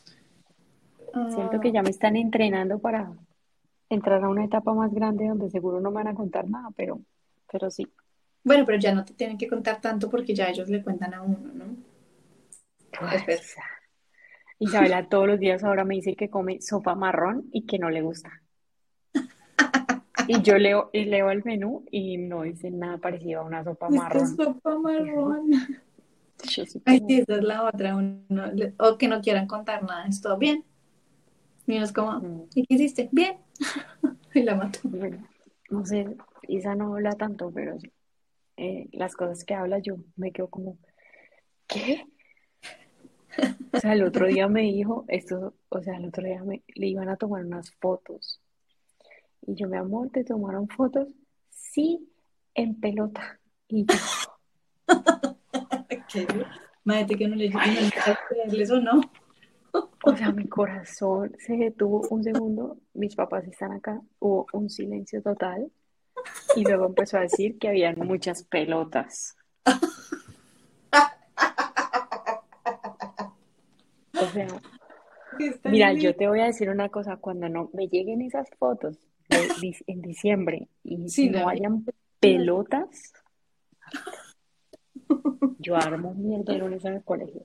Siento que Ah, ya me están entrenando para entrar a una etapa más grande donde seguro no me van a contar nada, pero, pero sí. bueno, pero ya no te tienen que contar tanto porque ya ellos le cuentan a uno, ¿no? Espero. Pues, Isabela todos los días ahora me dice que come sopa marrón y que no le gusta. Y yo leo, y leo el menú y no dice nada parecido a una sopa Es que marrón. sopa Entonces, marrón. yo sí Ay, como, sí, esa es la otra. Uno le- o que no quieran contar nada, es todo bien. Y uno es como, mm, ¿y qué hiciste? Bien. Y la mato. bueno, no sé, Isa no habla tanto, pero sí, eh, las cosas que habla yo me quedo como, ¿qué? O sea, el otro día me dijo, esto, o sea, el otro día me, le iban a tomar unas fotos. Y yo, mi amor, ¿te tomaron fotos? Sí, en pelota. Y yo, ¿Qué? Imagínate que no le, no le marica. puedes creerles o no. O sea, mi corazón se detuvo un segundo, mis papás están acá, hubo un silencio total y luego empezó a decir que habían muchas pelotas. O sea, Que es tan mira, lindo. yo te voy a decir una cosa, cuando no me lleguen esas fotos de, dic- en diciembre y Sí, no no, y- hayan pelotas, yo armo un mierderones en el colegio.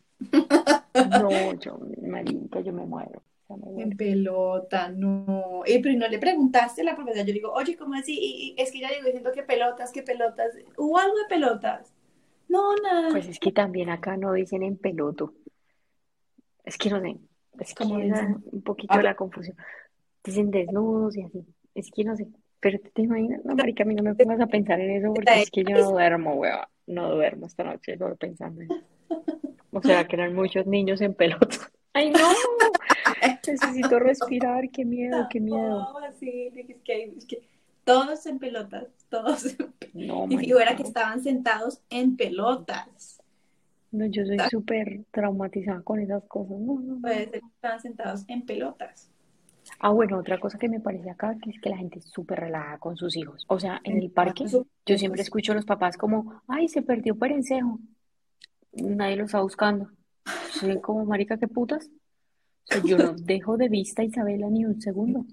No, yo, marica, yo me muero, o sea, me en muero. pelota, no. Eh, pero ¿y no le preguntaste a la profesora? Yo digo, oye, ¿cómo así? Y, y es que ya digo diciendo que pelotas, que pelotas. ¿Hubo algo de pelotas? No, Pues nada. es que también acá no dicen en peloto, es que no sé, es Como que esa es dicen. un poquito Ah, de la confusión. Dicen desnudos y así. Es que no sé. Pero tú te imaginas, no, pero marica, a mí no me pongas a pensar en eso porque está es que yo ahí. no duermo, weón. No duermo esta noche solo pensando en eso. O sea, que eran muchos niños en pelota. ¡Ay, no! Necesito respirar. ¡Qué miedo, qué miedo! No, así, es que, es que todos en pelotas, todos. en pe- No, Y figura marica. que estaban sentados en pelotas. No, yo soy súper traumatizada con esas cosas. No, no, no, Puede no. ser que estaban sentados en pelotas. Ah, bueno, otra cosa que me parece acá que es que la gente es súper relajada con sus hijos. O sea, en el Estaban parque, súper yo siempre frescos. escucho a los papás como, ay, se perdió Perencejo. Nadie lo está buscando. Soy como, marica, qué putas. O sea, yo no dejo de vista a Isabela ni un segundo.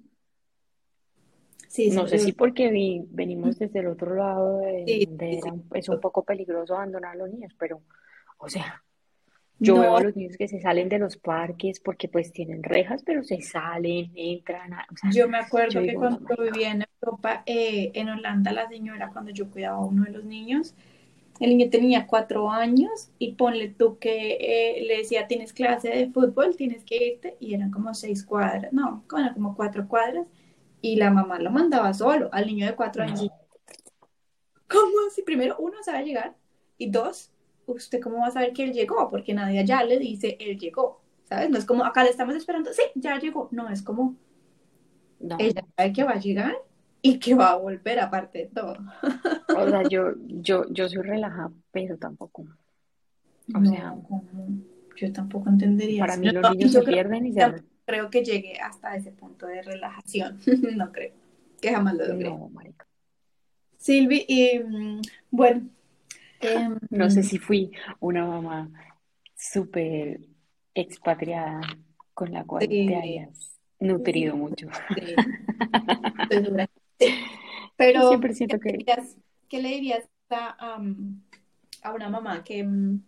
Sí, sí, No sé yo- si porque vi- venimos desde el otro lado de sí, donde sí, era, sí. un- es un poco peligroso abandonar a los niños, pero, o sea, yo veo a No, los niños que se salen de los parques porque pues tienen rejas, pero se salen, entran, a- o sea, yo me yo acuerdo que digo, no, cuando yo marica, vivía en Europa, eh, en Holanda, la señora, cuando yo cuidaba a uno de los niños, el niño tenía cuatro años y ponle tú que eh, le decía, tienes clase de fútbol, tienes que irte, y eran como seis cuadras, no, bueno, como cuatro cuadras, y la mamá lo mandaba solo, al niño de cuatro años. Y, no, ¿cómo así? Primero, uno sabe llegar, y dos, ¿usted cómo va a saber que él llegó? Porque nadie allá le dice, él llegó, ¿sabes? No es como, acá le estamos esperando, sí, ya llegó, no, es como, ella no. sabe que va a llegar y que va a volver aparte de todo. O sea, yo, yo, yo soy relajada, pero tampoco. O sea, No, ¿cómo? Yo tampoco entendería para eso. mí Yo, los no- y niños yo se creo, pierden y se tampoco van. creo que llegue hasta ese punto de relajación. No creo que jamás lo logré. No, marica. Silvi, y mm, bueno, em, No sé si fui una mamá súper expatriada con la cual te sí, hayas sí, nutrido mucho. sí, estoy segura que sí. Yo Pero, siempre ¿qué siento le que, dirías, qué le dirías a, am, a una mamá que, mm,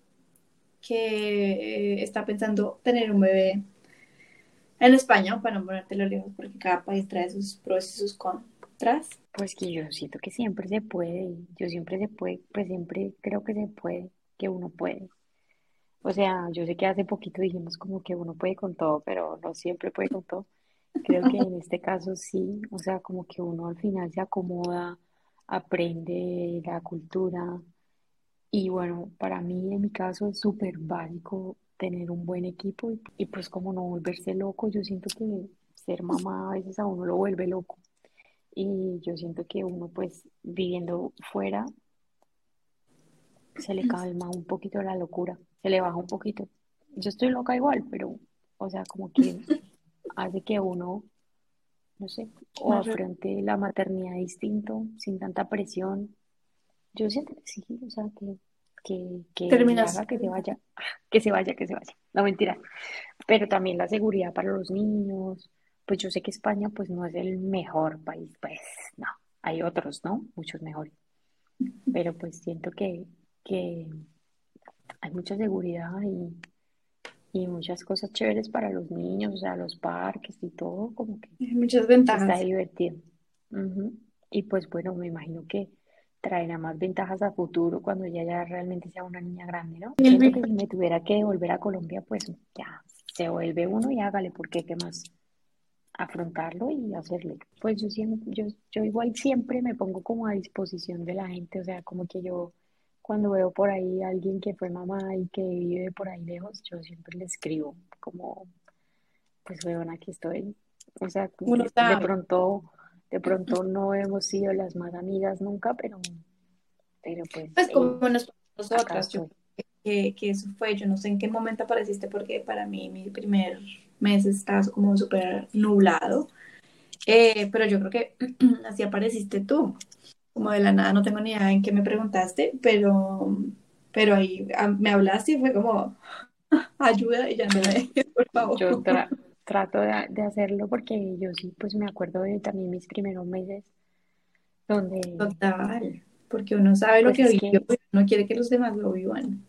que eh, está pensando tener un bebé en España, para no ponértelo lejos, porque cada país trae sus pros y sus contras? pues que yo siento que siempre se puede, yo siempre se puede, pues siempre creo que se puede, que uno puede. O sea, yo sé que hace poquito dijimos como que uno puede con todo, pero no siempre puede con todo. Creo que en este caso sí, o sea, como que uno al final se acomoda, aprende la cultura y bueno, para mí en mi caso es súper básico tener un buen equipo y, y pues como no volverse loco, yo siento que ser mamá a veces a uno lo vuelve loco y yo siento que uno pues viviendo fuera se le calma un poquito la locura, se le baja un poquito. Yo estoy loca igual, pero o sea, como que hace que uno no sé, o Más re- afronte la maternidad distinto, sin tanta presión. Yo siento que sí, o sea, que, que, que Terminas. haga que se vaya, que se vaya, que se vaya. No, mentira. pero también la seguridad para los niños. Pues yo sé que España pues no es el mejor país, pues no, hay otros, ¿no? Muchos mejores, pero pues siento que, que hay mucha seguridad y, y muchas cosas chéveres para los niños, o sea, los parques y todo, como que Hay muchas está ventajas. divertido. Ujú. Y pues bueno, me imagino que traerá más ventajas a futuro cuando ella ya realmente sea una niña grande, ¿no? Y el Siento vi- que si me tuviera que volver a Colombia, pues ya se vuelve uno y hágale, porque qué más afrontarlo y hacerlo. Pues yo siempre, yo, yo igual siempre me pongo como a disposición de la gente, o sea, como que yo cuando veo por ahí a alguien que fue mamá y que vive por ahí lejos, yo siempre le escribo como, pues weón, aquí estoy. O sea, como Uno que de sabe. pronto, de pronto no hemos sido las más amigas nunca, pero, pero pues, Pues hey, como nos pasó a acá nosotras, yo estoy. creo que, que eso fue, yo no sé en qué momento apareciste porque para mí mi primer mes estaba como súper nublado. Eh, pero yo creo que así apareciste tú, como de la nada, no tengo ni idea en qué me preguntaste, pero, pero ahí ah, me hablaste y fue como, ayuda y ya no me Yo, dejes, por favor. yo tra- trato de, de hacerlo porque yo sí, pues me acuerdo de también mis primeros meses donde, Total, porque uno sabe lo pues que es vivió que, y uno quiere que los demás lo vivan.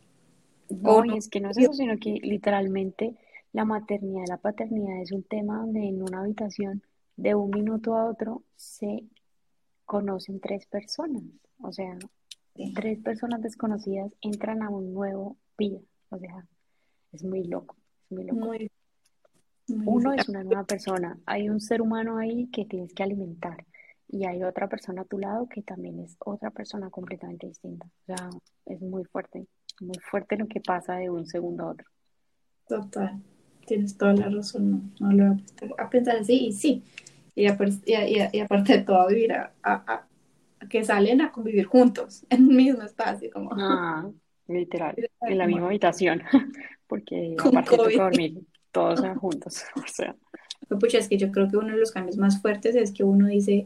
O no, y no. es que no es eso, sino que literalmente la maternidad y la paternidad es un tema donde en una habitación de un minuto a otro se conocen tres personas, o sea, tres personas desconocidas entran a un nuevo vida, o sea, es muy loco, es muy loco. Muy, muy Uno difícil. es una nueva persona, hay un ser humano ahí que tienes que alimentar y hay otra persona a tu lado que también es otra persona completamente distinta. O sea, es muy fuerte, muy fuerte lo que pasa de un segundo a otro. Total, tienes toda la razón, no, no lo voy a prestar a pensar así, y sí, y, apar- y, y- y aparte de todo, a vivir a, a- a- a que salen a convivir juntos en un mismo espacio, como, Ah, literal, en la como misma habitación, porque con aparte toca COVID. dormir todos juntos, o sea, Pero, pucha, es que yo creo que uno de los cambios más fuertes es que uno dice,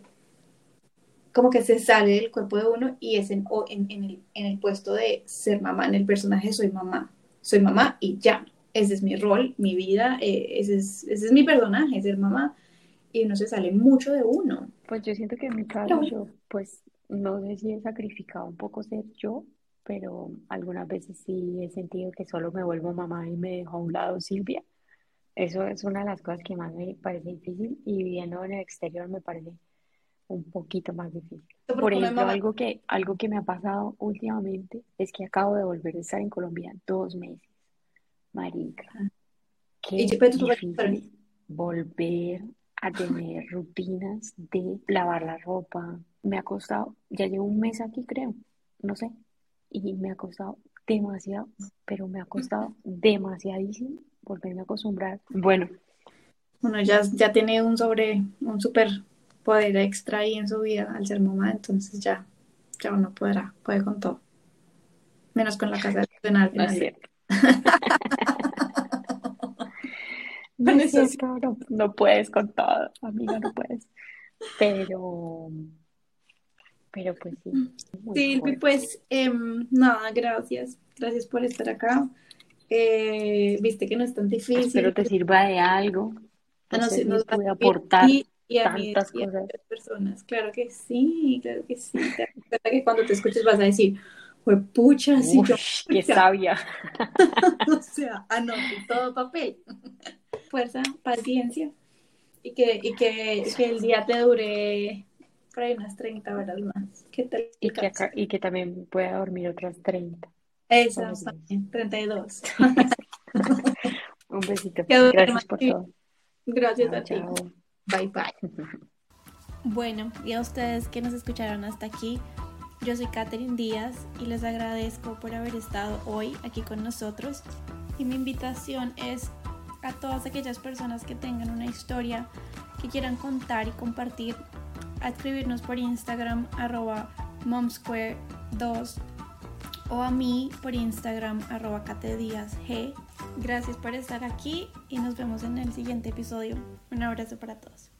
como que se sale del cuerpo de uno y es en, o en, en el, en el puesto de ser mamá, en el personaje soy mamá, soy mamá y ya, ese es mi rol, mi vida, eh, ese es, ese es mi personaje, ser mamá, y uno se sale mucho de uno. pues yo siento que en mi caso Pero yo, pues no sé si he sacrificado un poco ser yo, pero algunas veces sí he sentido que solo me vuelvo mamá y me dejo a un lado Silvia. Eso es una de las cosas que más me parece difícil y viviendo en el exterior me parece un poquito más difícil. Por porque uno es ejemplo, mamá. algo que, algo que me ha pasado últimamente es que acabo de volver a estar en Colombia dos meses. Marica, Y qué yo, pero tú difícil volver a tener rutinas de lavar la ropa. Me ha costado, ya llevo un mes aquí creo, no sé, y me ha costado demasiado, pero me ha costado demasiadísimo volverme a acostumbrar. Bueno, uno ya, ya tiene un sobre, un super poder extra ahí en su vida al ser mamá, entonces ya, ya uno podrá, puede con todo, menos con la casa de al no es final. cierto. No Con es eso sí. cierto, no, no puedes con todo, amiga, no puedes. Pero, pero pues sí, muy Silvi, fuerte. pues em, nada, gracias, gracias por estar acá. Eh, viste que no es tan difícil, Espero te sirva de algo. a No nos, sé si nos va a pude servir a aportar ti y a mí tantas y a cosas. otras personas. Claro que sí, claro que sí. Te das cuenta que cuando te escuches vas a decir, fue pucha, si Uy, yo, qué o sea, sabia. o sea, anote todo papel. Fuerza, paciencia y que, y que, Eso. que el día te dure por ahí unas treinta horas más. ¿Qué tal Y el que caso? acá, y que también pueda dormir otras treinta todos Esas los días. también, treinta y dos. Un besito. Que duermas Gracias por bien. todo. Gracias Chao, a ti. chao. Bye bye. Bueno, y a ustedes que nos escucharon hasta aquí, yo soy Katherine Díaz y les agradezco por haber estado hoy aquí con nosotros. Y mi invitación es a todas aquellas personas que tengan una historia que quieran contar y compartir, a escribirnos por Instagram arroba momsquare dos o a mí por Instagram arroba katediasg. Gracias por estar aquí y nos vemos en el siguiente episodio. Un abrazo para todos.